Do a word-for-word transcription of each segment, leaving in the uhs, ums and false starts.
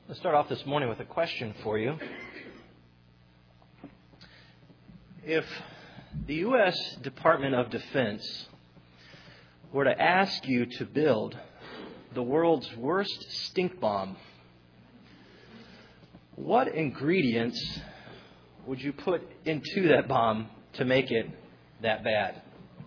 Let's start off this morning with a question for you. If the U S Department of Defense were to ask you to build the world's worst stink bomb, what ingredients would you put into that bomb to make it that bad?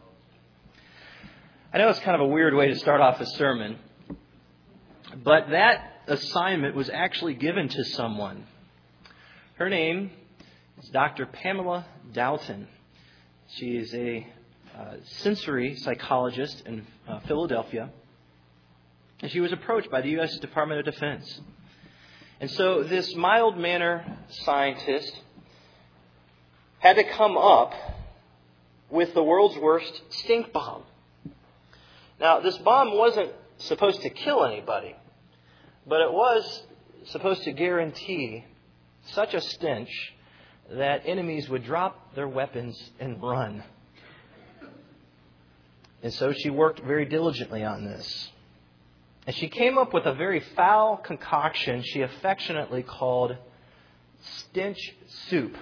I know it's kind of a weird way to start off a sermon, but that assignment was actually given to someone. Her name is Doctor Pamela Doughton. She is a uh, sensory psychologist in uh, Philadelphia, and she was approached by the U S Department of Defense. And so this mild-mannered scientist had to come up with the world's worst stink bomb. Now, this bomb wasn't supposed to kill anybody, but it was supposed to guarantee such a stench that enemies would drop their weapons and run. And so she worked very diligently on this. And she came up with a very foul concoction she affectionately called stench soup.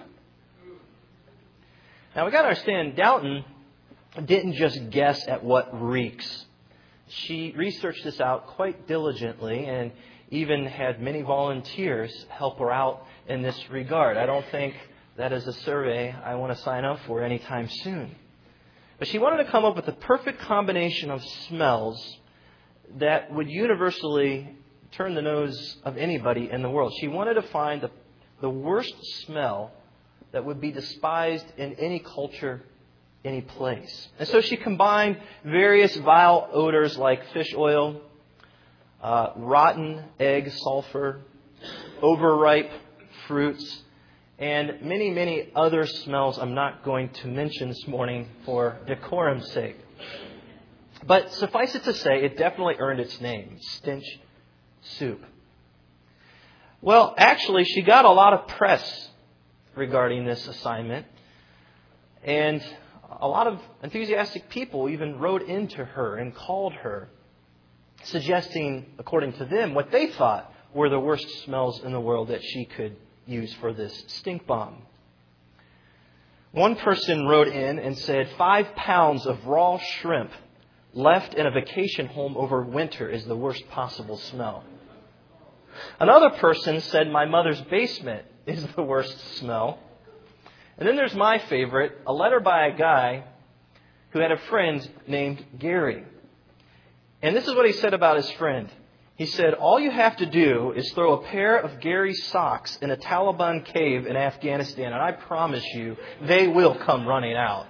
Now, we got to understand, Doughton didn't just guess at what reeks. She researched this out quite diligently and even had many volunteers help her out in this regard. I don't think that is a survey I want to sign up for anytime soon. But she wanted to come up with the perfect combination of smells that would universally turn the nose of anybody in the world. She wanted to find the, the worst smell that would be despised in any culture, any place. And so she combined various vile odors like fish oil, uh, rotten egg sulfur, overripe fruits, and many, many other smells I'm not going to mention this morning for decorum's sake. But suffice it to say, it definitely earned its name, stench soup. Well, actually, she got a lot of press regarding this assignment, and a lot of enthusiastic people even wrote into her and called her, suggesting, according to them, what they thought were the worst smells in the world that she could use for this stink bomb. One person wrote in and said, five pounds of raw shrimp left in a vacation home over winter is the worst possible smell. Another person said, my mother's basement is the worst smell. And then there's my favorite, a letter by a guy who had a friend named Gary. And this is what he said about his friend. He said, all you have to do is throw a pair of Gary's socks in a Taliban cave in Afghanistan, and I promise you, they will come running out.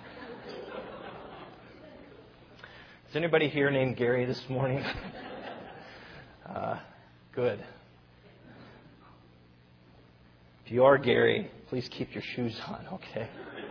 Is anybody here named Gary this morning? uh, good. If you are Gary, please keep your shoes on, okay?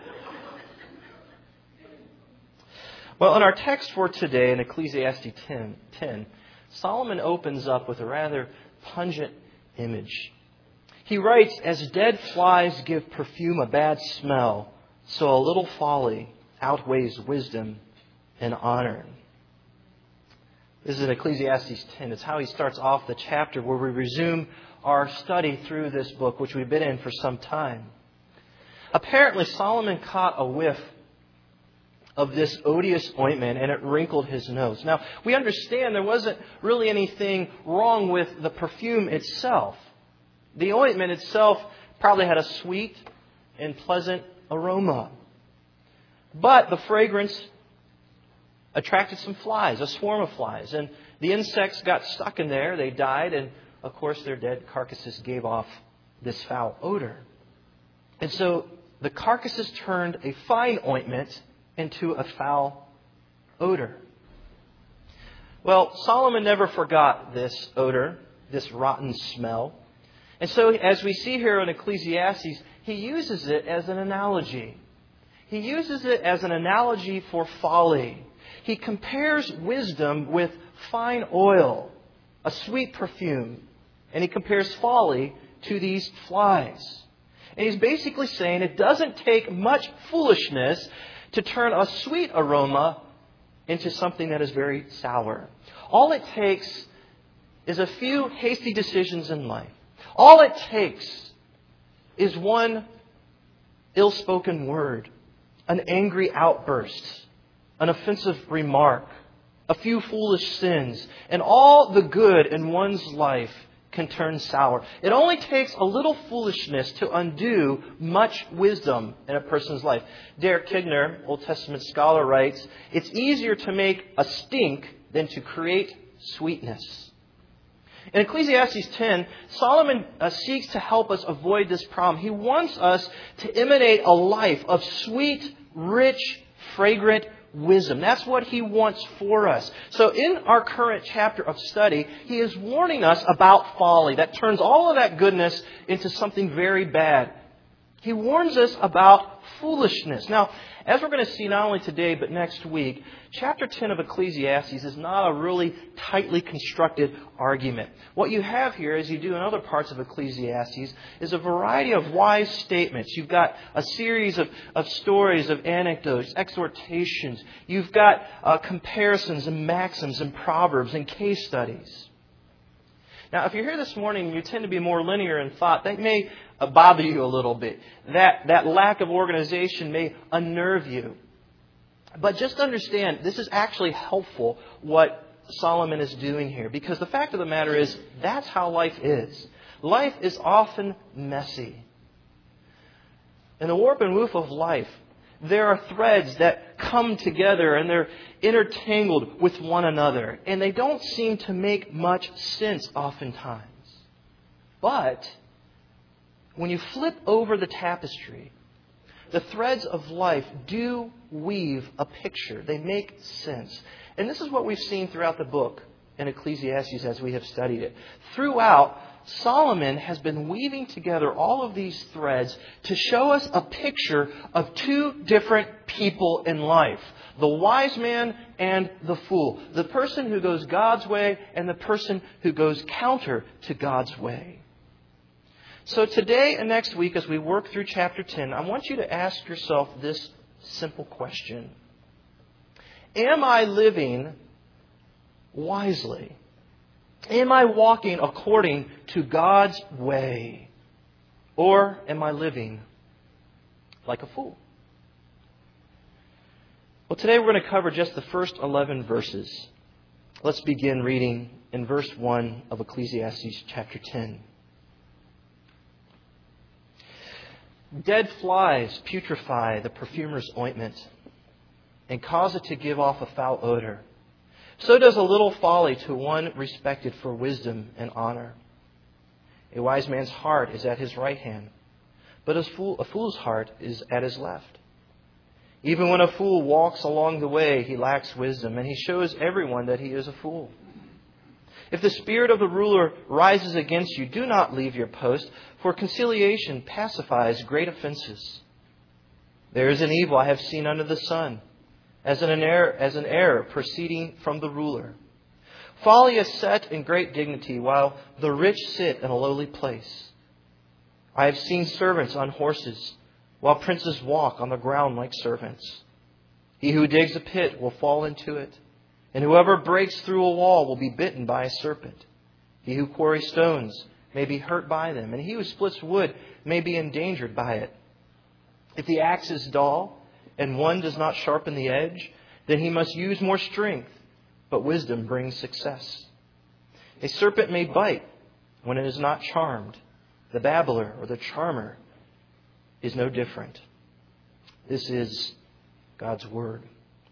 Well, in our text for today in Ecclesiastes ten, Solomon opens up with a rather pungent image. He writes, as dead flies give perfume a bad smell, so a little folly outweighs wisdom and honor. This is in Ecclesiastes ten. It's how he starts off the chapter where we resume our study through this book, which we've been in for some time. Apparently, Solomon caught a whiff of this odious ointment, and it wrinkled his nose. Now, we understand there wasn't really anything wrong with the perfume itself. The ointment itself probably had a sweet and pleasant aroma. But the fragrance attracted some flies, a swarm of flies. And the insects got stuck in there. They died. And, of course, their dead carcasses gave off this foul odor. And so the carcasses turned a fine ointment into a foul odor. Well, Solomon never forgot this odor, this rotten smell. And so as we see here in Ecclesiastes, he uses it as an analogy. He uses it as an analogy for folly. He compares wisdom with fine oil, a sweet perfume. And he compares folly to these flies. And he's basically saying it doesn't take much foolishness to turn a sweet aroma into something that is very sour. All it takes is a few hasty decisions in life. All it takes is one ill-spoken word, an angry outburst, an offensive remark, a few foolish sins, and all the good in one's life can turn sour. It only takes a little foolishness to undo much wisdom in a person's life. Derek Kidner, Old Testament scholar, writes, "It's easier to make a stink than to create sweetness." In Ecclesiastes ten, Solomon uh, seeks to help us avoid this problem. He wants us to imitate a life of sweet, rich, fragrant wisdom. That's what he wants for us. So in our current chapter of study, he is warning us about folly that turns all of that goodness into something very bad. He warns us about foolishness. Now, as we're going to see not only today but next week, chapter ten of Ecclesiastes is not a really tightly constructed argument. What you have here, as you do in other parts of Ecclesiastes, is a variety of wise statements. You've got a series of, of stories, of anecdotes, exhortations. You've got uh, comparisons and maxims and proverbs and case studies. Now, if you're here this morning and you tend to be more linear in thought, that may uh, bother you a little bit. That, that lack of organization may unnerve you. But just understand, this is actually helpful what Solomon is doing here. Because the fact of the matter is, that's how life is. Life is often messy. In the warp and woof of life, there are threads that come together and they're intertangled with one another. And they don't seem to make much sense oftentimes. But when you flip over the tapestry, the threads of life do weave a picture. They make sense. And this is what we've seen throughout the book in Ecclesiastes as we have studied it. Throughout, Solomon has been weaving together all of these threads to show us a picture of two different people in life. The wise man and the fool. The person who goes God's way and the person who goes counter to God's way. So today and next week, as we work through chapter ten, I want you to ask yourself this simple question. Am I living wisely? Am I walking according to God's way? Or am I living like a fool? Well, today we're going to cover just the first eleven verses. Let's begin reading in verse one of Ecclesiastes chapter ten. Dead flies putrefy the perfumer's ointment and cause it to give off a foul odor. So does a little folly to one respected for wisdom and honor. A wise man's heart is at his right hand, but a, fool, a fool's heart is at his left. Even when a fool walks along the way, he lacks wisdom, and he shows everyone that he is a fool. If the spirit of the ruler rises against you, do not leave your post, for conciliation pacifies great offenses. There is an evil I have seen under the sun, as an error, as an error proceeding from the ruler. Folly is set in great dignity, while the rich sit in a lowly place. I have seen servants on horses, while princes walk on the ground like servants. He who digs a pit will fall into it, and whoever breaks through a wall will be bitten by a serpent. He who quarries stones may be hurt by them, and he who splits wood may be endangered by it. If the axe is dull, and one does not sharpen the edge, then he must use more strength, but wisdom brings success. A serpent may bite when it is not charmed. The babbler or the charmer is no different. This is God's Word.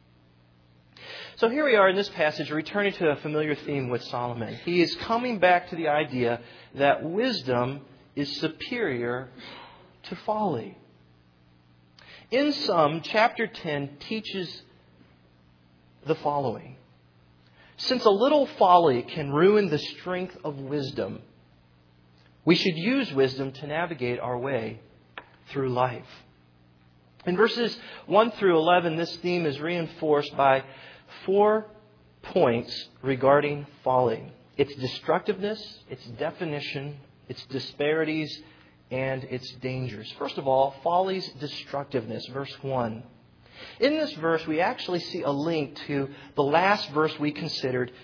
So here we are in this passage, returning to a familiar theme with Solomon. He is coming back to the idea that wisdom is superior to folly. In sum, chapter ten teaches the following. Since a little folly can ruin the strength of wisdom, we should use wisdom to navigate our way through life. In verses one through eleven, this theme is reinforced by four points regarding folly. Its destructiveness, its definition, its disparities, and its dangers. First of all, folly's destructiveness, verse one. In this verse, we actually see a link to the last verse we considered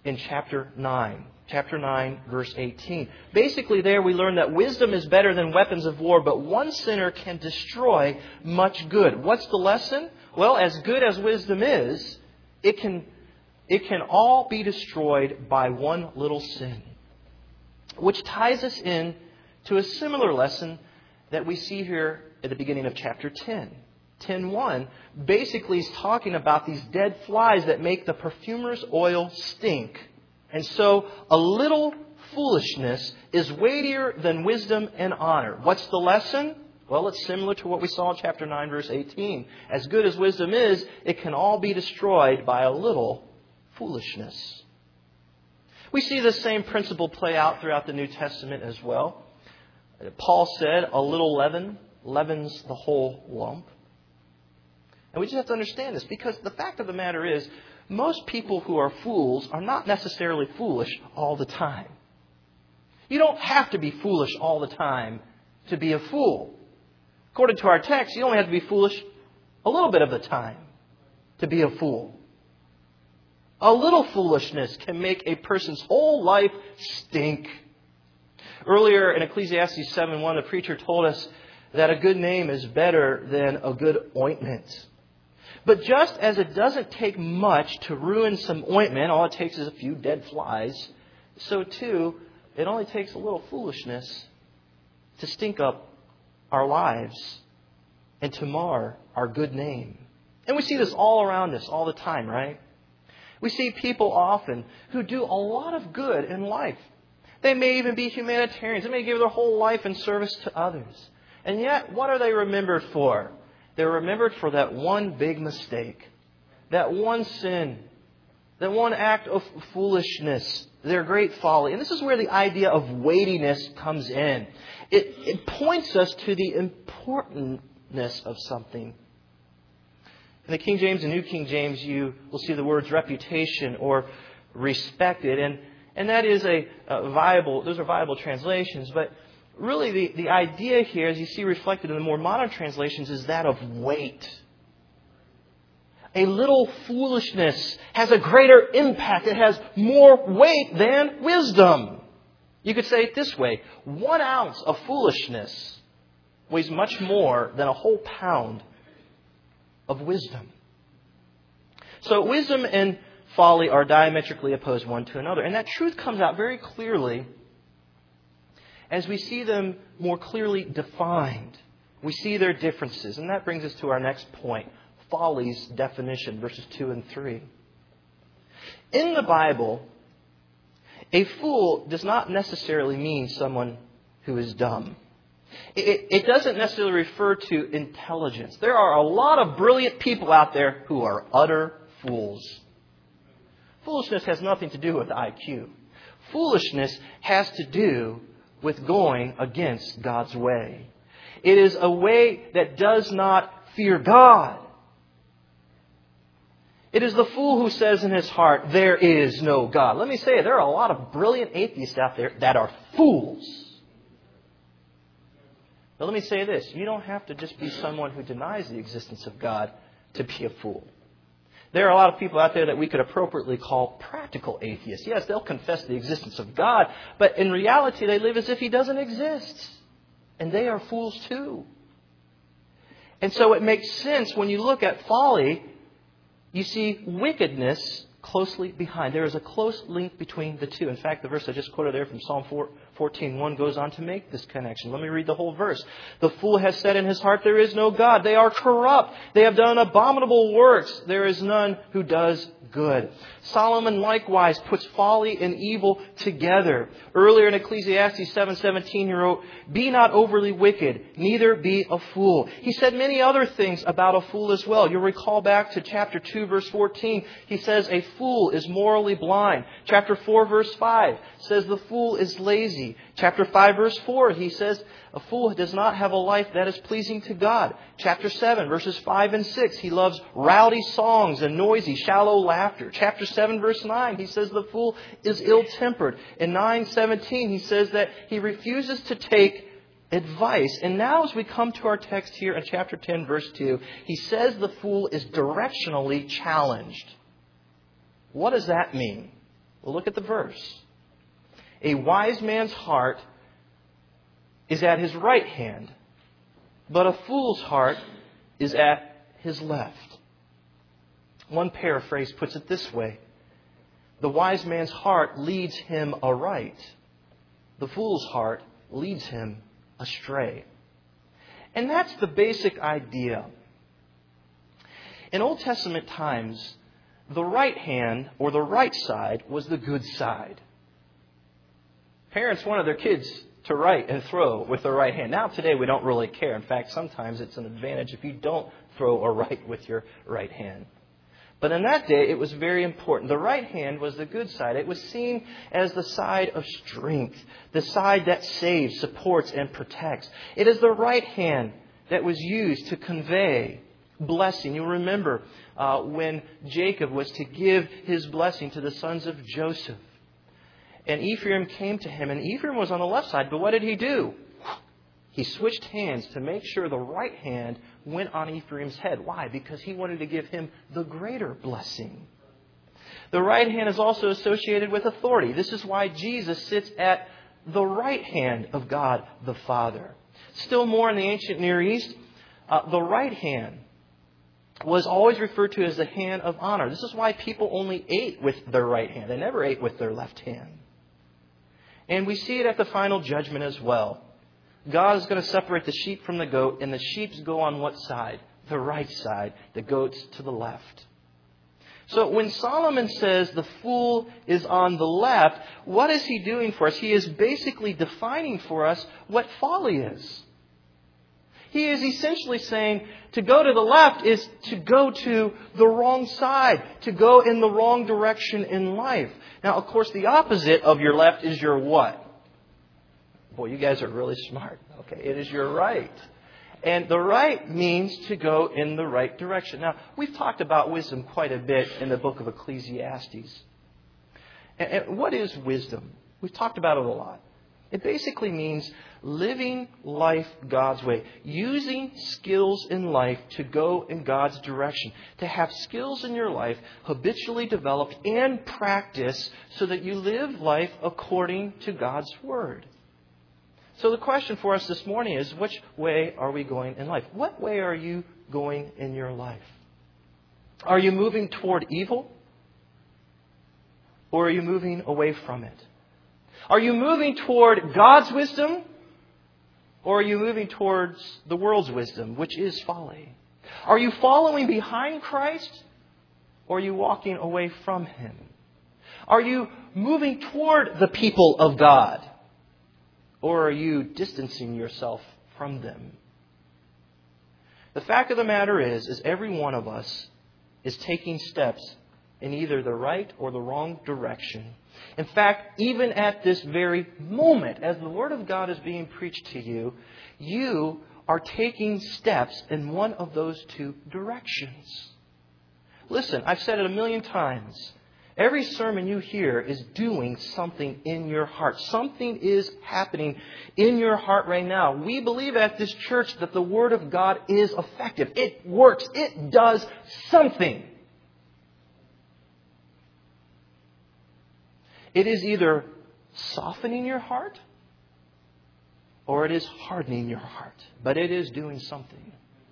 in chapter nine. Chapter nine, verse eighteen. Basically there we learn that wisdom is better than weapons of war, but one sinner can destroy much good. What's the lesson? Well, as good as wisdom is, it can, it can all be destroyed by one little sin. Which ties us in to a similar lesson that we see here at the beginning of chapter ten. ten one basically is talking about these dead flies that make the perfumer's oil stink. And so a little foolishness is weightier than wisdom and honor. What's the lesson? Well, it's similar to what we saw in chapter nine, verse eighteen. As good as wisdom is, it can all be destroyed by a little foolishness. We see the same principle play out throughout the New Testament as well. Paul said, a little leaven leavens the whole lump. And we just have to understand this, because the fact of the matter is, most people who are fools are not necessarily foolish all the time. You don't have to be foolish all the time to be a fool. According to our text, you only have to be foolish a little bit of the time to be a fool. A little foolishness can make a person's whole life stink. Earlier in Ecclesiastes seven one, the preacher told us that a good name is better than a good ointment. But just as it doesn't take much to ruin some ointment, all it takes is a few dead flies, so too, it only takes a little foolishness to stink up our lives and to mar our good name. And we see this all around us all the time, right? We see people often who do a lot of good in life. They may even be humanitarians. They may give their whole life in service to others. And yet, what are they remembered for? They're remembered for that one big mistake, that one sin, that one act of foolishness, their great folly. And this is where the idea of weightiness comes in. It, it points us to the importance of something. In the King James and New King James, you will see the words reputation or respected. And, and that is a, a viable, those are viable translations. But really the, the idea here, as you see reflected in the more modern translations, is that of weight. A little foolishness has a greater impact. It has more weight than wisdom. You could say it this way. One ounce of foolishness weighs much more than a whole pound of wisdom. So wisdom and folly are diametrically opposed one to another. And that truth comes out very clearly as we see them more clearly defined. We see their differences. And that brings us to our next point. Folly's definition, verses two and three. In the Bible, a fool does not necessarily mean someone who is dumb. It, it doesn't necessarily refer to intelligence. There are a lot of brilliant people out there who are utter fools. Foolishness has nothing to do with I Q. Foolishness has to do with going against God's way. It is a way that does not fear God. It is the fool who says in his heart, there is no God. Let me say, there are a lot of brilliant atheists out there that are fools. But let me say this. You don't have to just be someone who denies the existence of God to be a fool. There are a lot of people out there that we could appropriately call practical atheists. Yes, they'll confess the existence of God, but in reality they live as if He doesn't exist. And they are fools too. And so it makes sense when you look at folly, you see wickedness closely behind. There is a close link between the two. In fact, the verse I just quoted there from Psalm fourteen one goes on to make this connection. Let me read the whole verse. The fool has said in his heart, there is no God. They are corrupt. They have done abominable works. There is none who does good. Solomon likewise puts folly and evil together. Earlier in Ecclesiastes seven seventeen, he wrote, be not overly wicked, neither be a fool. He said many other things about a fool as well. You'll recall back to chapter two, verse fourteen. He says a fool is morally blind. Chapter four, verse five says the fool is lazy. Chapter five, verse four, he says a fool does not have a life that is pleasing to God. Chapter seven, verses five and six, he loves rowdy songs and noisy, shallow laughter. Chapter seven, verse nine, he says the fool is ill-tempered. In nine seventeen, he says that he refuses to take advice. And now as we come to our text here in chapter ten, verse two, he says the fool is directionally challenged. What does that mean? Well, look at the verse. A wise man's heart is at his right hand, but a fool's heart is at his left. One paraphrase puts it this way. The wise man's heart leads him aright. The fool's heart leads him astray. And that's the basic idea. In Old Testament times, the right hand or the right side was the good side. Parents wanted their kids to write and throw with their right hand. Now today we don't really care. In fact, sometimes it's an advantage if you don't throw or write with your right hand. But in that day, it was very important. The right hand was the good side. It was seen as the side of strength, the side that saves, supports, and protects. It is the right hand that was used to convey blessing. You'll remember uh, when Jacob was to give his blessing to the sons of Joseph. And Ephraim came to him, and Ephraim was on the left side. But what did he do? He switched hands to make sure the right hand went on Ephraim's head. Why? Because he wanted to give him the greater blessing. The right hand is also associated with authority. This is why Jesus sits at the right hand of God the Father. Still more in the ancient Near East, uh, the right hand was always referred to as the hand of honor. This is why people only ate with their right hand. They never ate with their left hand. And we see it at the final judgment as well. God is going to separate the sheep from the goat, and the sheep go on what side? The right side. The goats to the left. So when Solomon says the fool is on the left, what is he doing for us? He is basically defining for us what folly is. He is essentially saying to go to the left is to go to the wrong side, to go in the wrong direction in life. Now, of course, the opposite of your left is your what? Boy, you guys are really smart. Okay, it is your right. And the right means to go in the right direction. Now, we've talked about wisdom quite a bit in the book of Ecclesiastes. And what is wisdom? We've talked about it a lot. It basically means living life God's way, using skills in life to go in God's direction, to have skills in your life habitually developed and practiced so that you live life according to God's Word. So the question for us this morning is, which way are we going in life? What way are you going in your life? Are you moving toward evil? Or are you moving away from it? Are you moving toward God's wisdom? Or are you moving towards the world's wisdom, which is folly? Are you following behind Christ? Or are you walking away from Him? Are you moving toward the people of God? Or are you distancing yourself from them? The fact of the matter is, is every one of us is taking steps in either the right or the wrong direction. In fact, even at this very moment, as the Word of God is being preached to you, you are taking steps in one of those two directions. Listen, I've said it a million times. Every sermon you hear is doing something in your heart. Something is happening in your heart right now. We believe at this church that the Word of God is effective. It works. It does something. It is either softening your heart or it is hardening your heart. But it is doing something.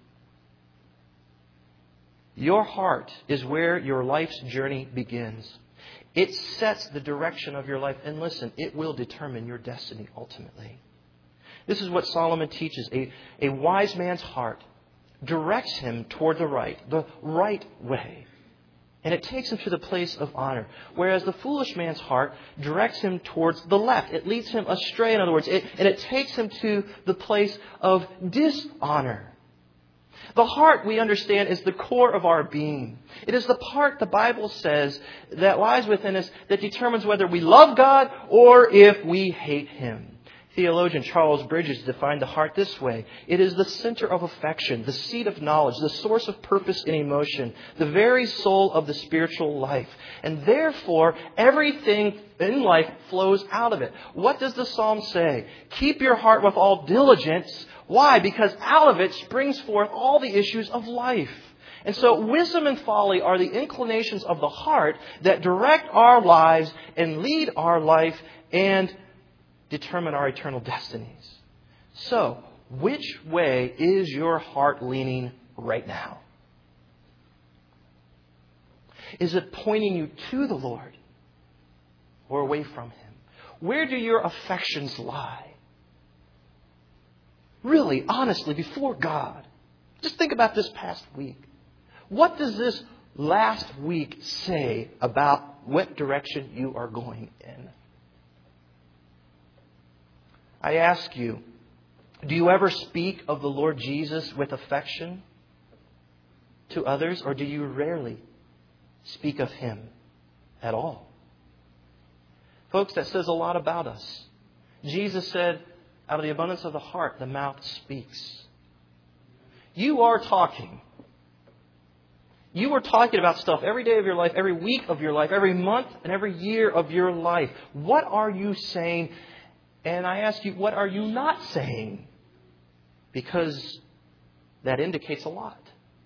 Your heart is where your life's journey begins. It sets the direction of your life. And listen, it will determine your destiny ultimately. This is what Solomon teaches. A, a wise man's heart directs him toward the right, the right way. And it takes him to the place of honor. Whereas the foolish man's heart directs him towards the left. It leads him astray, in other words. It, and it takes him to the place of dishonor. The heart, we understand, is the core of our being. It is the part, the Bible says, that lies within us that determines whether we love God or if we hate Him. Theologian Charles Bridges defined the heart this way. It is the center of affection, the seat of knowledge, the source of purpose and emotion, the very soul of the spiritual life. And therefore, everything in life flows out of it. What does the Psalm say? Keep your heart with all diligence. Why? Because out of it springs forth all the issues of life. And so wisdom and folly are the inclinations of the heart that direct our lives and lead our life and determine our eternal destinies. So, which way is your heart leaning right now? Is it pointing you to the Lord or away from Him? Where do your affections lie? Really, honestly, before God. Just think about this past week. What does this last week say about what direction you are going in? I ask you, do you ever speak of the Lord Jesus with affection to others, or do you rarely speak of Him at all? Folks, that says a lot about us. Jesus said, out of the abundance of the heart, the mouth speaks. You are talking. You are talking about stuff every day of your life, every week of your life, every month and every year of your life. What are you saying? And I ask you, what are you not saying? Because that indicates a lot.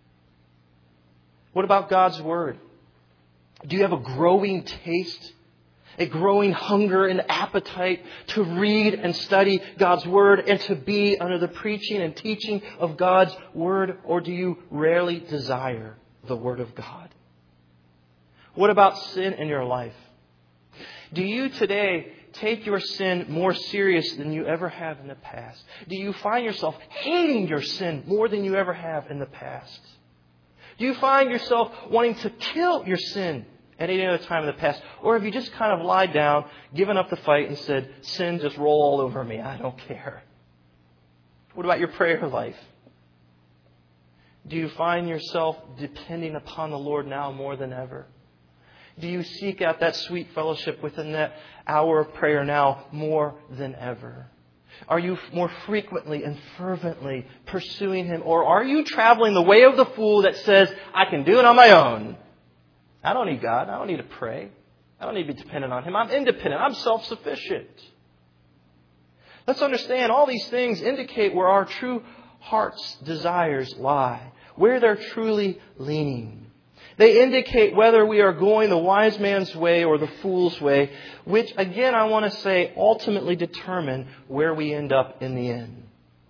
What about God's Word? Do you have a growing taste, a growing hunger and appetite to read and study God's Word and to be under the preaching and teaching of God's Word? Or do you rarely desire the Word of God? What about sin in your life? Do you today take your sin more serious than you ever have in the past? Do you find yourself hating your sin more than you ever have in the past? Do you find yourself wanting to kill your sin at any other time in the past? Or have you just kind of lied down, given up the fight and said, sin, just roll all over me, I don't care? What about your prayer life? Do you find yourself depending upon the Lord now more than ever? Do you seek out that sweet fellowship within that hour of prayer now more than ever? Are you more frequently and fervently pursuing Him? Or are you traveling the way of the fool that says, I can do it on my own? I don't need God. I don't need to pray. I don't need to be dependent on Him. I'm independent. I'm self-sufficient. Let's understand all these things indicate where our true heart's desires lie, where they're truly leaning. They indicate whether we are going the wise man's way or the fool's way, which, again, I want to say, ultimately determine where we end up in the end.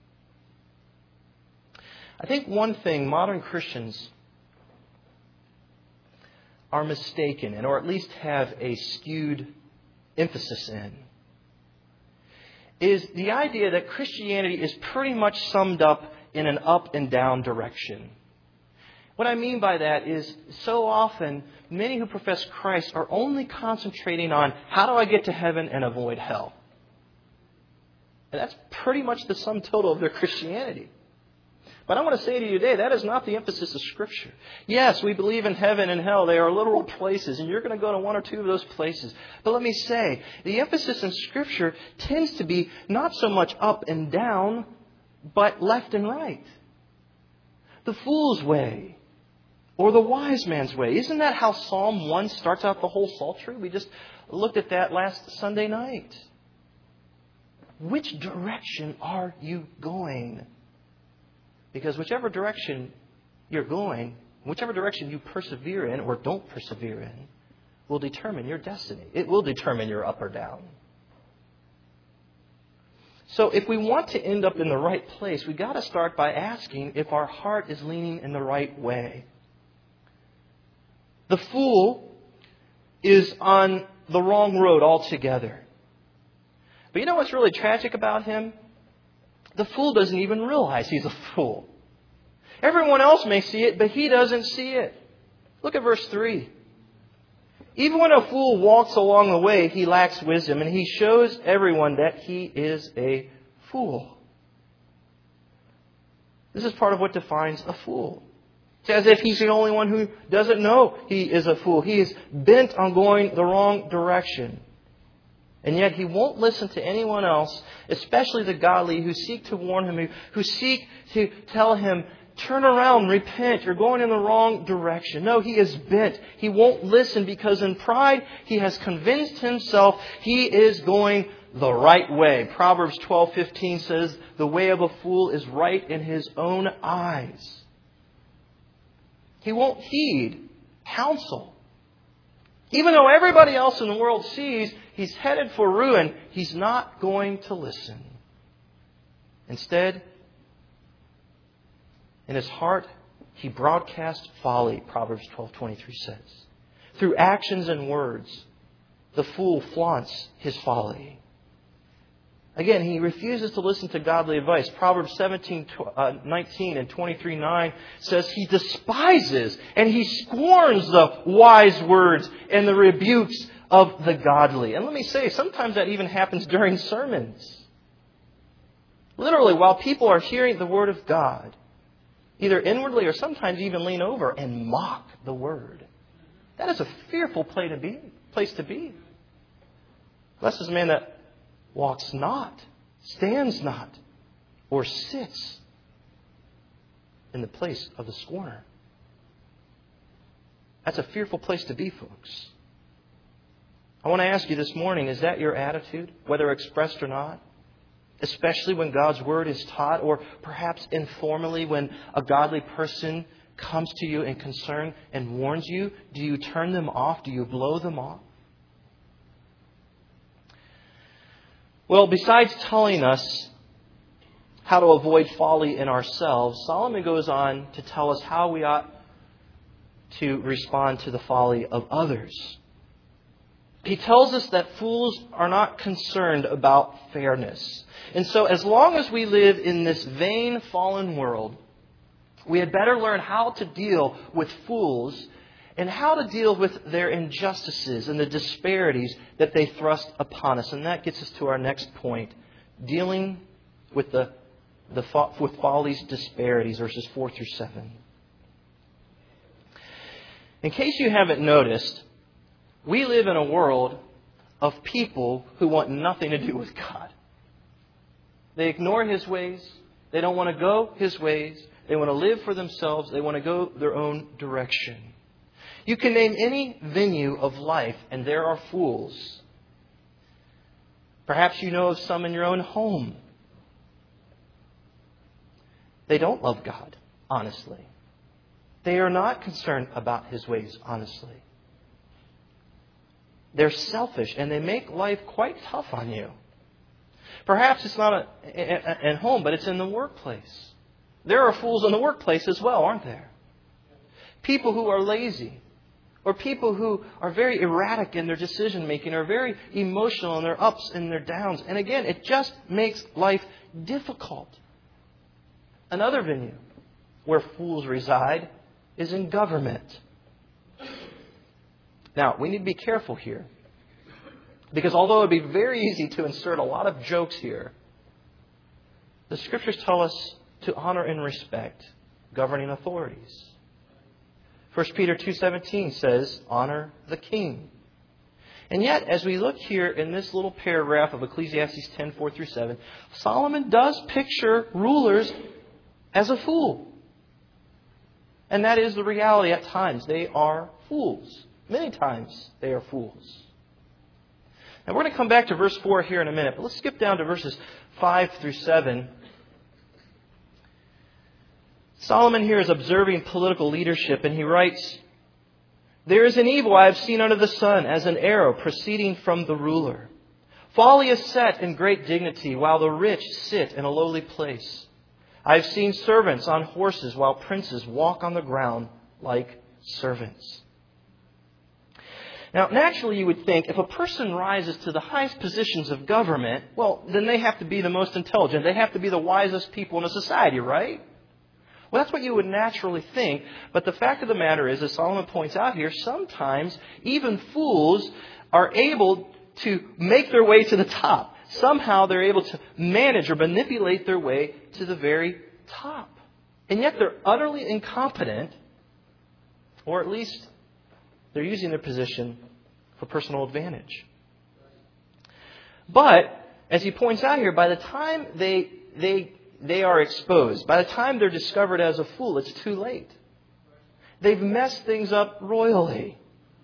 I think one thing modern Christians are mistaken in, or at least have a skewed emphasis in, is the idea that Christianity is pretty much summed up in an up and down direction. What I mean by that is, so often, many who profess Christ are only concentrating on, how do I get to heaven and avoid hell? And that's pretty much the sum total of their Christianity. But I want to say to you today, that is not the emphasis of Scripture. Yes, we believe in heaven and hell. They are literal places, and you're going to go to one or two of those places. But let me say, the emphasis in Scripture tends to be not so much up and down, but left and right. The fool's way. Or the wise man's way. Isn't that how Psalm one starts out the whole Psaltery? We just looked at that last Sunday night. Which direction are you going? Because whichever direction you're going, whichever direction you persevere in or don't persevere in, will determine your destiny. It will determine your up or down. So if we want to end up in the right place, we've got to start by asking if our heart is leaning in the right way. The fool is on the wrong road altogether. But you know what's really tragic about him? The fool doesn't even realize he's a fool. Everyone else may see it, but he doesn't see it. Look at verse three. Even when a fool walks along the way, he lacks wisdom, and he shows everyone that he is a fool. This is part of what defines a fool. It's as if he's the only one who doesn't know he is a fool. He is bent on going the wrong direction. And yet he won't listen to anyone else, especially the godly who seek to warn him, who seek to tell him, turn around, repent, you're going in the wrong direction. No, he is bent. He won't listen because in pride he has convinced himself he is going the right way. Proverbs twelve fifteen says, the way of a fool is right in his own eyes. He won't heed counsel. Even though everybody else in the world sees he's headed for ruin, he's not going to listen. Instead, in his heart, he broadcasts folly, Proverbs twelve twenty-three says. Through actions and words, the fool flaunts his folly. Again, he refuses to listen to godly advice. Proverbs seventeen, nineteen and twenty-three nine says he despises and he scorns the wise words and the rebukes of the godly. And let me say, sometimes that even happens during sermons. Literally, while people are hearing the Word of God, either inwardly or sometimes even lean over and mock the Word. That is a fearful place to be. Place to be. Blessed is the man that walks not, stands not, or sits in the place of the scorner. That's a fearful place to be, folks. I want to ask you this morning, is that your attitude, whether expressed or not? Especially when God's Word is taught, or perhaps informally when a godly person comes to you in concern and warns you? Do you turn them off? Do you blow them off? Well, besides telling us how to avoid folly in ourselves, Solomon goes on to tell us how we ought to respond to the folly of others. He tells us that fools are not concerned about fairness. And so as long as we live in this vain, fallen world, we had better learn how to deal with fools and how to deal with their injustices and the disparities that they thrust upon us. And that gets us to our next point, dealing with the, the with folly's disparities, verses four through seven. In case you haven't noticed, we live in a world of people who want nothing to do with God. They ignore His ways. They don't want to go His ways. They want to live for themselves. They want to go their own direction. You can name any venue of life, and there are fools. Perhaps you know of some in your own home. They don't love God, honestly. They are not concerned about His ways, honestly. They're selfish, and they make life quite tough on you. Perhaps it's not at home, but it's in the workplace. There are fools in the workplace as well, aren't there? People who are lazy, or people who are very erratic in their decision making, or very emotional in their ups and their downs. And again, it just makes life difficult. Another venue where fools reside is in government. Now, we need to be careful here. Because although it would be very easy to insert a lot of jokes here, the Scriptures tell us to honor and respect governing authorities. First Peter two seventeen says, honor the king. And yet, as we look here in this little paragraph of Ecclesiastes ten, four through seven, Solomon does picture rulers as a fool. And that is the reality at times. They are fools. Many times they are fools. Now we're going to come back to verse four here in a minute, but let's skip down to verses five through seven. Solomon here is observing political leadership, and he writes, there is an evil I have seen under the sun, as an arrow proceeding from the ruler. Folly is set in great dignity, while the rich sit in a lowly place. I have seen servants on horses, while princes walk on the ground like servants. Now, naturally, you would think if a person rises to the highest positions of government, well, then they have to be the most intelligent. They have to be the wisest people in a society, right? Well, that's what you would naturally think. But the fact of the matter is, as Solomon points out here, sometimes even fools are able to make their way to the top. Somehow they're able to manage or manipulate their way to the very top. And yet they're utterly incompetent, or at least they're using their position for personal advantage. But, as he points out here, by the time they they they are exposed, by the time they're discovered as a fool, it's too late. They've messed things up royally.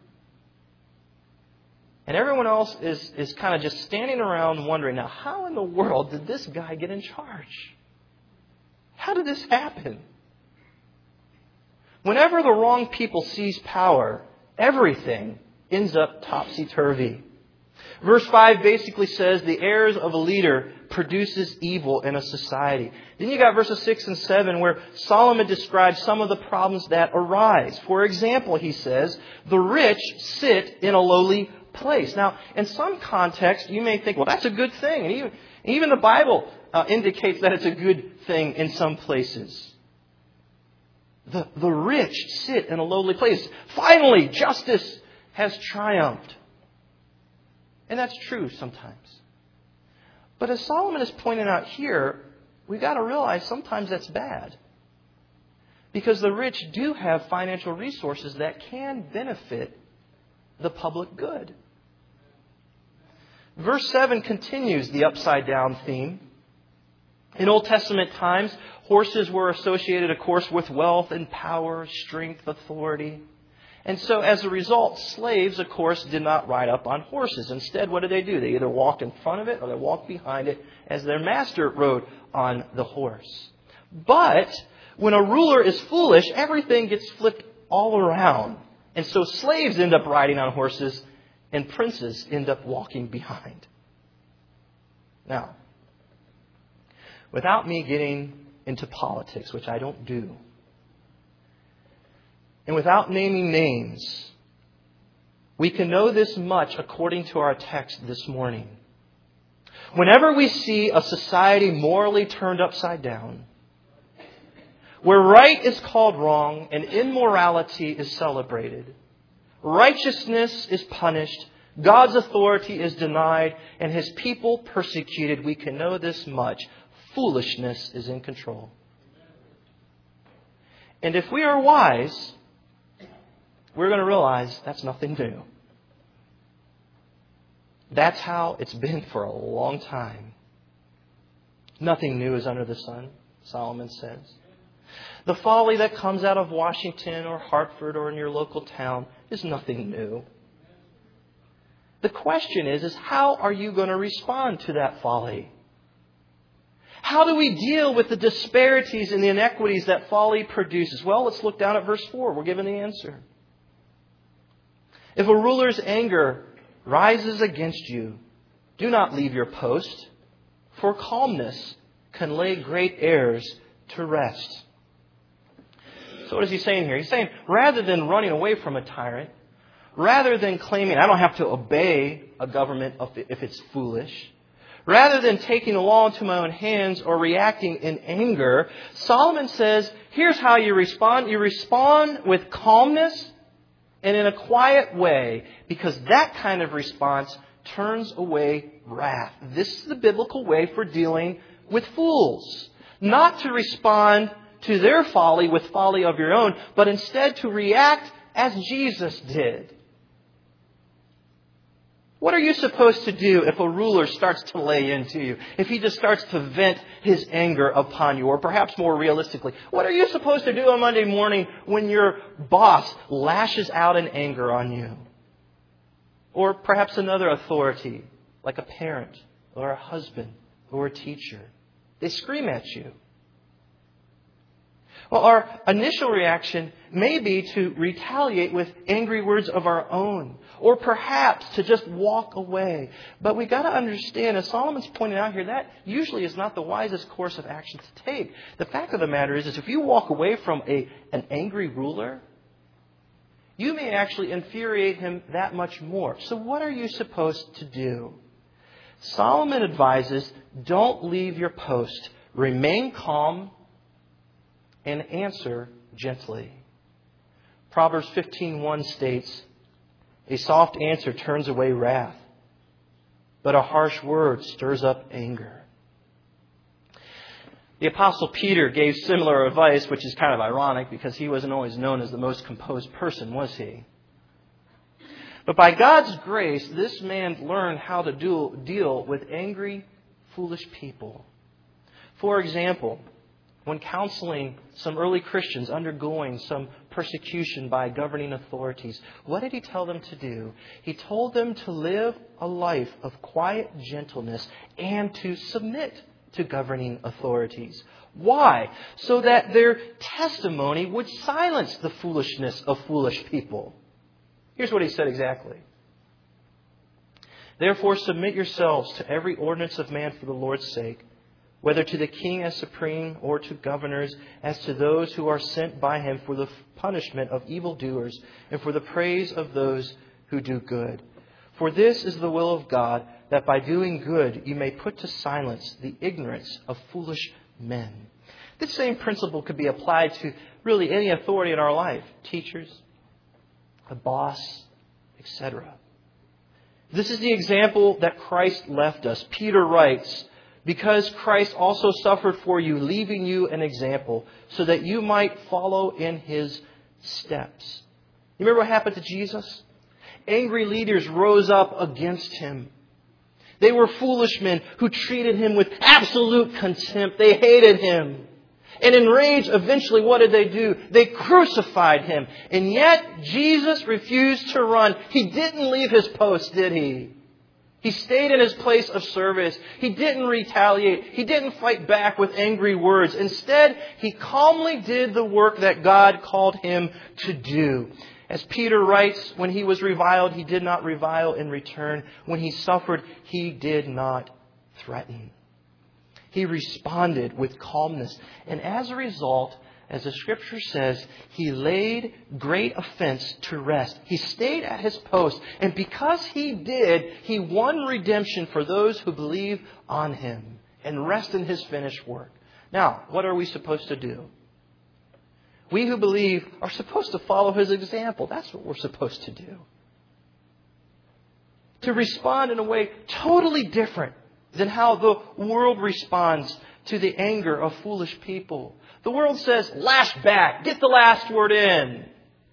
And everyone else is, is kind of just standing around wondering, now, how in the world did this guy get in charge? How did this happen? Whenever the wrong people seize power, everything ends up topsy-turvy. Verse five basically says the heirs of a leader produces evil in a society. Then you got verses six and seven where Solomon describes some of the problems that arise. For example, he says, the rich sit in a lowly place. Now, in some context, you may think, well, that's a good thing. And even, even the Bible uh, indicates that it's a good thing in some places. The, the rich sit in a lowly place. Finally, justice has triumphed. And that's true sometimes. But as Solomon is pointing out here, we've got to realize sometimes that's bad. Because the rich do have financial resources that can benefit the public good. Verse seven continues the upside down theme. In Old Testament times, horses were associated, of course, with wealth and power, strength, authority. And so as a result, slaves, of course, did not ride up on horses. Instead, what did they do? They either walked in front of it or they walked behind it as their master rode on the horse. But when a ruler is foolish, everything gets flipped all around. And so slaves end up riding on horses and princes end up walking behind. Now, without me getting into politics, which I don't do, and without naming names, we can know this much according to our text this morning. Whenever we see a society morally turned upside down, where right is called wrong and immorality is celebrated, righteousness is punished, God's authority is denied, and His people persecuted, we can know this much. Foolishness is in control. And if we are wise, we're going to realize that's nothing new. That's how it's been for a long time. Nothing new is under the sun, Solomon says. The folly that comes out of Washington or Hartford or in your local town is nothing new. The question is, is how are you going to respond to that folly? How do we deal with the disparities and the inequities that folly produces? Well, let's look down at verse four. We're given the answer. If a ruler's anger rises against you, do not leave your post, for calmness can lay great errors to rest. So what is he saying here? He's saying rather than running away from a tyrant, rather than claiming I don't have to obey a government if it's foolish, rather than taking the law into my own hands or reacting in anger, Solomon says, here's how you respond. You respond with calmness and in a quiet way, because that kind of response turns away wrath. This is the biblical way for dealing with fools. Not to respond to their folly with folly of your own, but instead to react as Jesus did. What are you supposed to do if a ruler starts to lay into you? If he just starts to vent his anger upon you? Or perhaps more realistically, what are you supposed to do on Monday morning when your boss lashes out in anger on you? Or perhaps another authority, like a parent or a husband or a teacher. They scream at you. Well, our initial reaction may be to retaliate with angry words of our own, or perhaps to just walk away. But we've got to understand, as Solomon's pointing out here, that usually is not the wisest course of action to take. The fact of the matter is, is if you walk away from a, an angry ruler, you may actually infuriate him that much more. So what are you supposed to do? Solomon advises, don't leave your post. Remain calm and answer gently. Proverbs fifteen one states, a soft answer turns away wrath, but a harsh word stirs up anger. The Apostle Peter gave similar advice, which is kind of ironic because he wasn't always known as the most composed person, was he? But by God's grace, this man learned how to do, deal with angry, foolish people. For example, when counseling some early Christians undergoing some persecution by governing authorities, what did he tell them to do? He told them to live a life of quiet gentleness and to submit to governing authorities. Why? So that their testimony would silence the foolishness of foolish people. Here's what he said exactly. Therefore, submit yourselves to every ordinance of man for the Lord's sake, whether to the king as supreme or to governors, as to those who are sent by him for the punishment of evildoers and for the praise of those who do good. For this is the will of God, that by doing good you may put to silence the ignorance of foolish men. This same principle could be applied to really any authority in our life. Teachers, a boss, et cetera. This is the example that Christ left us. Peter writes, because Christ also suffered for you, leaving you an example, so that you might follow in his steps. You remember what happened to Jesus? Angry leaders rose up against him. They were foolish men who treated him with absolute contempt. They hated him. And in rage, eventually, what did they do? They crucified him. And yet, Jesus refused to run. He didn't leave his post, did he? He stayed in his place of service. He didn't retaliate. He didn't fight back with angry words. Instead, he calmly did the work that God called him to do. As Peter writes, when he was reviled, he did not revile in return. When he suffered, he did not threaten. He responded with calmness. And as a result, as the Scripture says, he laid great offense to rest. He stayed at his post. And because he did, he won redemption for those who believe on him and rest in his finished work. Now, what are we supposed to do? We who believe are supposed to follow his example. That's what we're supposed to do. To respond in a way totally different than how the world responds to the anger of foolish people. The world says, lash back, get the last word in,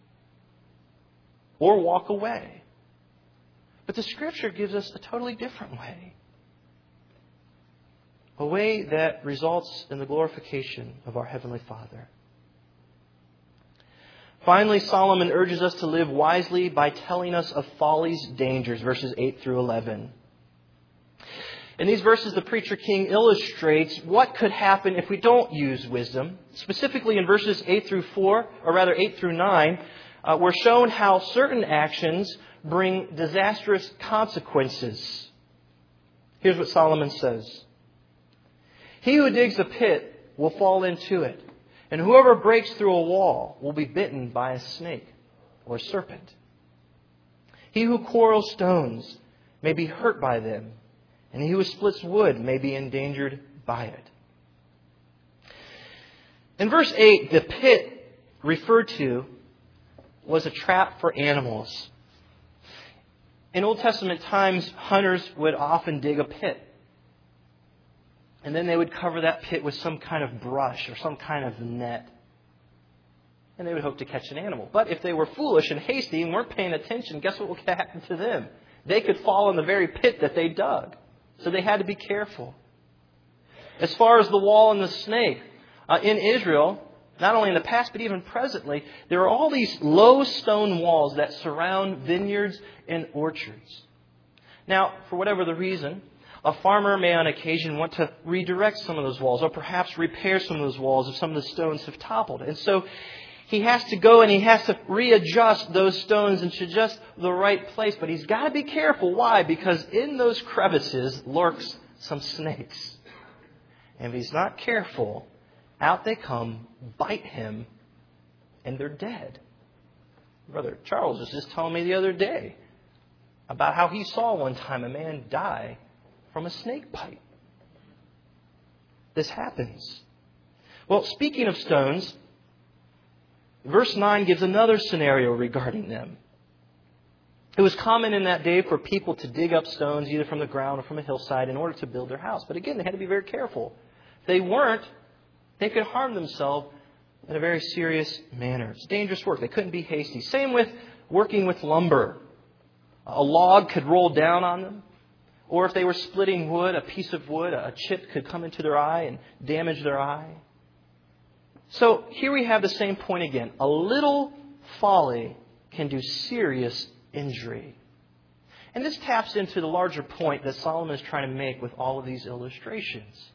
or walk away. But the Scripture gives us a totally different way. A way that results in the glorification of our Heavenly Father. Finally, Solomon urges us to live wisely by telling us of folly's dangers, verses eight through eleven. In these verses, the preacher king illustrates what could happen if we don't use wisdom. Specifically in verses eight through four, or rather eight through nine, uh, we're shown how certain actions bring disastrous consequences. Here's what Solomon says. He who digs a pit will fall into it, and whoever breaks through a wall will be bitten by a snake or serpent. He who quarrels stones may be hurt by them, and he who splits wood may be endangered by it. In verse eight, the pit referred to was a trap for animals. In Old Testament times, hunters would often dig a pit. And then they would cover that pit with some kind of brush or some kind of net. And they would hope to catch an animal. But if they were foolish and hasty and weren't paying attention, guess what would happen to them? They could fall in the very pit that they dug. So they had to be careful. As far as the wall and the snake, uh, in Israel, not only in the past but even presently, there are all these low stone walls that surround vineyards and orchards. Now, for whatever the reason, a farmer may on occasion want to redirect some of those walls or perhaps repair some of those walls if some of the stones have toppled. And so he has to go and he has to readjust those stones into just the right place. But he's got to be careful. Why? Because in those crevices lurks some snakes. And if he's not careful, out they come, bite him, and they're dead. Brother Charles was just telling me the other day about how he saw one time a man die from a snake bite. This happens. Well, speaking of stones, verse nine gives another scenario regarding them. It was common in that day for people to dig up stones either from the ground or from a hillside in order to build their house. But again, they had to be very careful. If they weren't, they could harm themselves in a very serious manner. It's dangerous work. They couldn't be hasty. Same with working with lumber. A log could roll down on them. Or if they were splitting wood, a piece of wood, a chip could come into their eye and damage their eye. So here we have the same point again. A little folly can do serious injury. And this taps into the larger point that Solomon is trying to make with all of these illustrations.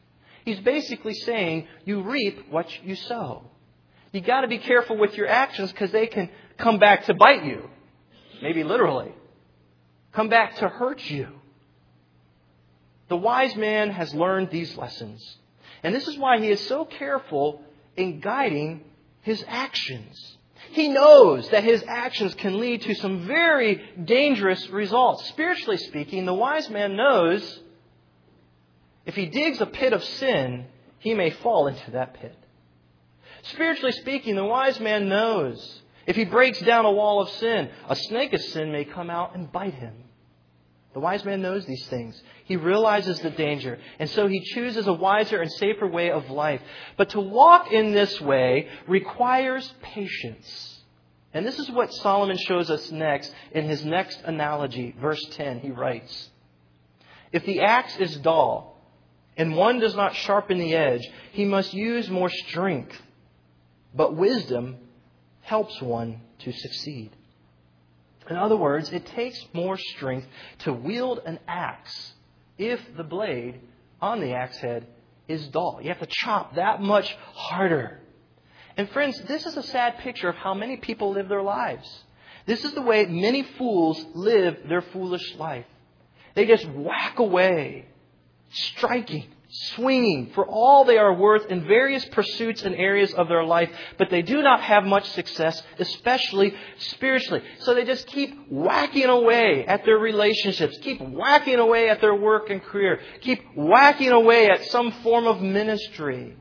He's basically saying you reap what you sow. You got to be careful with your actions because they can come back to bite you. Maybe literally. Come back to hurt you. The wise man has learned these lessons. And this is why he is so careful in guiding his actions. He knows that his actions can lead to some very dangerous results. Spiritually speaking, the wise man knows if he digs a pit of sin, he may fall into that pit. Spiritually speaking, the wise man knows if he breaks down a wall of sin, a snake of sin may come out and bite him. The wise man knows these things. He realizes the danger. And so he chooses a wiser and safer way of life. But to walk in this way requires patience. And this is what Solomon shows us next in his next analogy. Verse ten, he writes, "If the axe is dull and one does not sharpen the edge, he must use more strength. But wisdom helps one to succeed." In other words, it takes more strength to wield an axe if the blade on the axe head is dull. You have to chop that much harder. And friends, this is a sad picture of how many people live their lives. This is the way many fools live their foolish life. They just whack away, striking, swinging for all they are worth in various pursuits and areas of their life, but they do not have much success, especially spiritually. So they just keep whacking away at their relationships, keep whacking away at their work and career, keep whacking away at some form of ministry.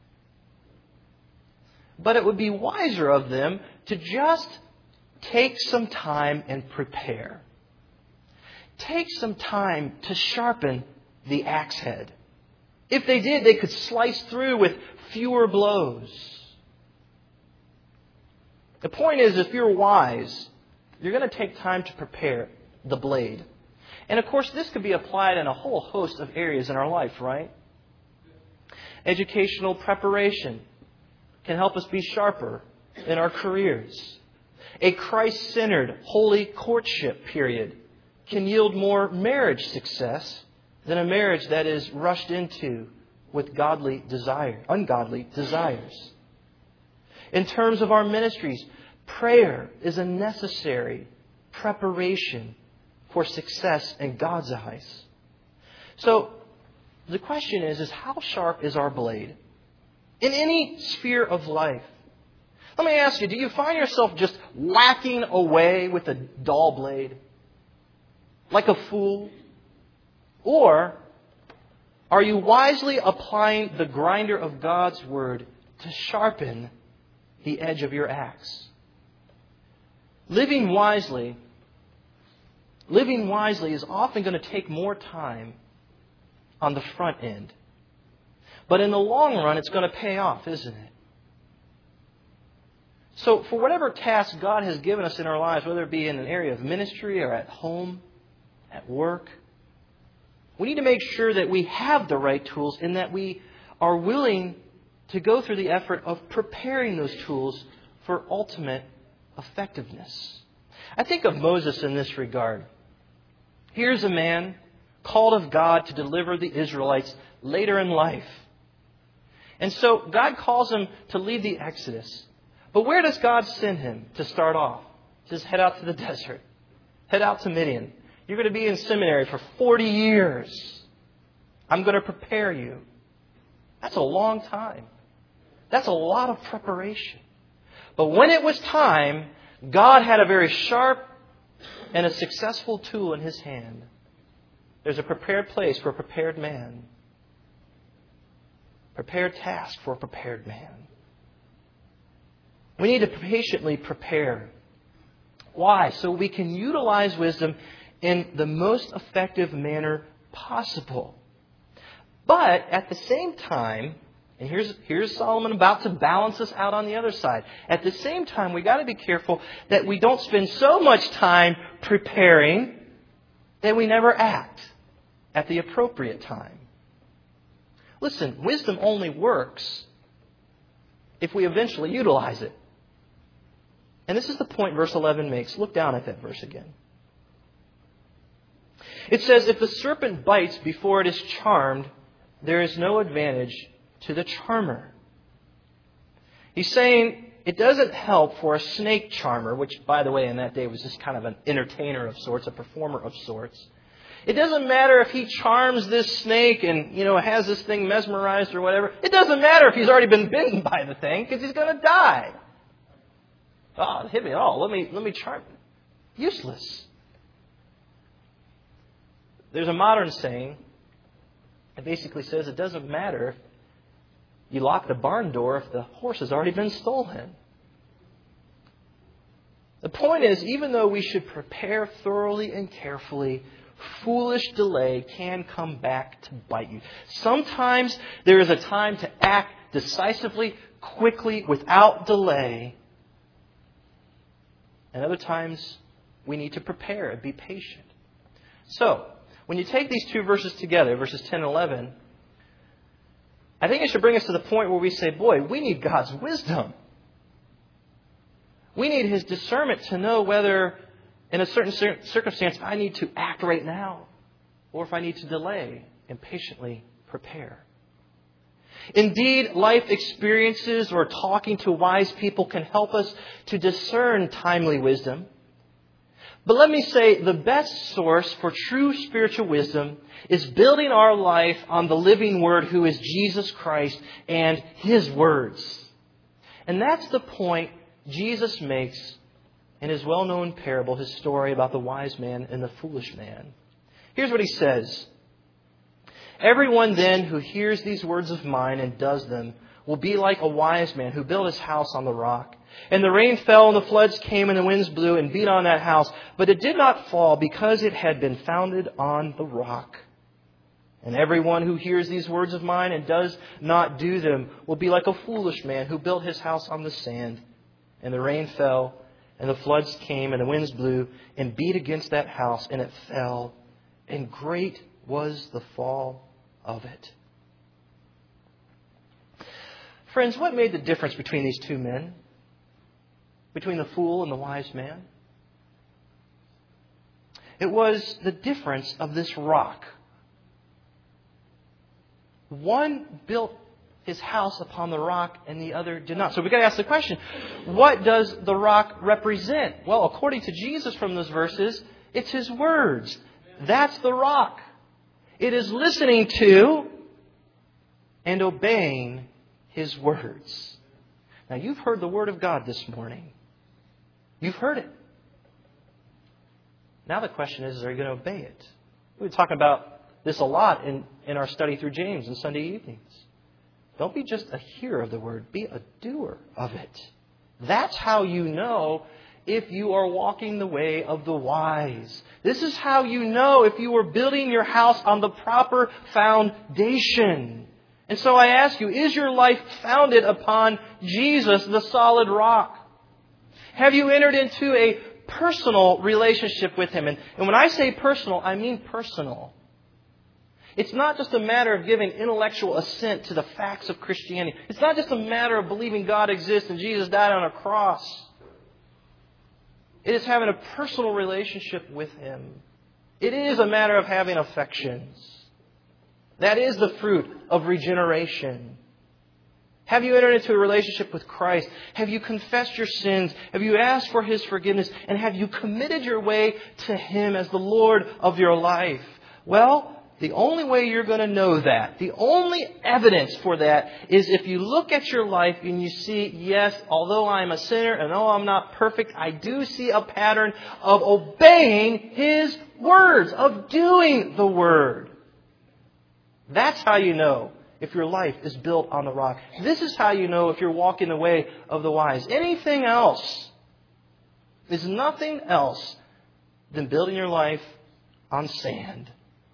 But it would be wiser of them to just take some time and prepare. Take some time to sharpen the axe head. If they did, they could slice through with fewer blows. The point is, if you're wise, you're going to take time to prepare the blade. And of course, this could be applied in a whole host of areas in our life, right? Educational preparation can help us be sharper in our careers. A Christ-centered, holy courtship period can yield more marriage success than a marriage that is rushed into with godly desire, ungodly desires. In terms of our ministries, prayer is a necessary preparation for success in God's eyes. So the question is, is how sharp is our blade? In any sphere of life. Let me ask you, do you find yourself just whacking away with a dull blade? Like a fool? Or are you wisely applying the grinder of God's Word to sharpen the edge of your axe? Living wisely, living wisely is often going to take more time on the front end. But in the long run, it's going to pay off, isn't it? So for whatever task God has given us in our lives, whether it be in an area of ministry or at home, at work, we need to make sure that we have the right tools and that we are willing to go through the effort of preparing those tools for ultimate effectiveness. I think of Moses in this regard. Here's a man called of God to deliver the Israelites later in life. And so God calls him to lead the Exodus. But where does God send him to start off? Just head out to the desert. Head out to Midian. You're going to be in seminary for forty years. I'm going to prepare you. That's a long time. That's a lot of preparation. But when it was time, God had a very sharp and a successful tool in His hand. There's a prepared place for a prepared man. Prepared task for a prepared man. We need to patiently prepare. Why? So we can utilize wisdom in the most effective manner possible. But at the same time, and here's, here's Solomon about to balance us out on the other side. At the same time, we got to be careful that we don't spend so much time preparing that we never act at the appropriate time. Listen, wisdom only works if we eventually utilize it. And this is the point verse eleven makes. Look down at that verse again. It says, if the serpent bites before it is charmed, there is no advantage to the charmer. He's saying it doesn't help for a snake charmer, which, by the way, in that day was just kind of an entertainer of sorts, a performer of sorts. It doesn't matter if he charms this snake and, you know, has this thing mesmerized or whatever. It doesn't matter if he's already been bitten by the thing, because he's going to die. Oh, hit me. Oh, let me, let me charm. Useless. There's a modern saying that basically says it doesn't matter if you lock the barn door if the horse has already been stolen. The point is, even though we should prepare thoroughly and carefully, foolish delay can come back to bite you. Sometimes there is a time to act decisively, quickly, without delay. And other times we need to prepare and be patient. So, when you take these two verses together, verses ten and eleven, I think it should bring us to the point where we say, boy, we need God's wisdom. We need His discernment to know whether in a certain circumstance I need to act right now or if I need to delay and patiently prepare. Indeed, life experiences or talking to wise people can help us to discern timely wisdom. But let me say, the best source for true spiritual wisdom is building our life on the living Word, who is Jesus Christ, and His words. And that's the point Jesus makes in His well-known parable, His story about the wise man and the foolish man. Here's what He says. Everyone then who hears these words of mine and does them will be like a wise man who built his house on the rock. And the rain fell, and the floods came, and the winds blew and beat on that house. But it did not fall, because it had been founded on the rock. And everyone who hears these words of mine and does not do them will be like a foolish man who built his house on the sand. And the rain fell, and the floods came, and the winds blew and beat against that house, and it fell. And great was the fall of it. Friends, what made the difference between these two men? Between the fool and the wise man? It was the difference of this rock. One built his house upon the rock and the other did not. So we've got to ask the question, what does the rock represent? Well, according to Jesus from those verses, it's His words. That's the rock. It is listening to and obeying His words. Now, you've heard the Word of God this morning. You've heard it. Now the question is, are you going to obey it? We've been talking about this a lot in, in our study through James on Sunday evenings. Don't be just a hearer of the Word. Be a doer of it. That's how you know if you are walking the way of the wise. This is how you know if you are building your house on the proper foundation. And so I ask you, is your life founded upon Jesus, the solid rock? Have you entered into a personal relationship with Him? And, and when I say personal, I mean personal. It's not just a matter of giving intellectual assent to the facts of Christianity. It's not just a matter of believing God exists and Jesus died on a cross. It is having a personal relationship with Him. It is a matter of having affections. That is the fruit of regeneration. Have you entered into a relationship with Christ? Have you confessed your sins? Have you asked for His forgiveness? And have you committed your way to Him as the Lord of your life? Well, the only way you're going to know that, the only evidence for that, is if you look at your life and you see, yes, although I'm a sinner and though I'm not perfect, I do see a pattern of obeying His words, of doing the Word. That's how you know if your life is built on the rock. This is how you know if you're walking the way of the wise. Anything else is nothing else than building your life on sand.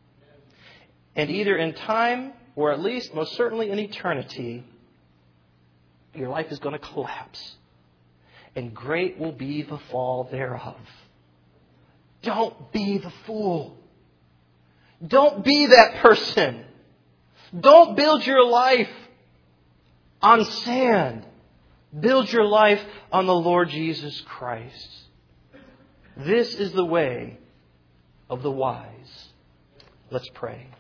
And either in time, or at least most certainly in eternity, your life is going to collapse. And great will be the fall thereof. Don't be the fool. Don't be that person. Don't build your life on sand. Build your life on the Lord Jesus Christ. This is the way of the wise. Let's pray.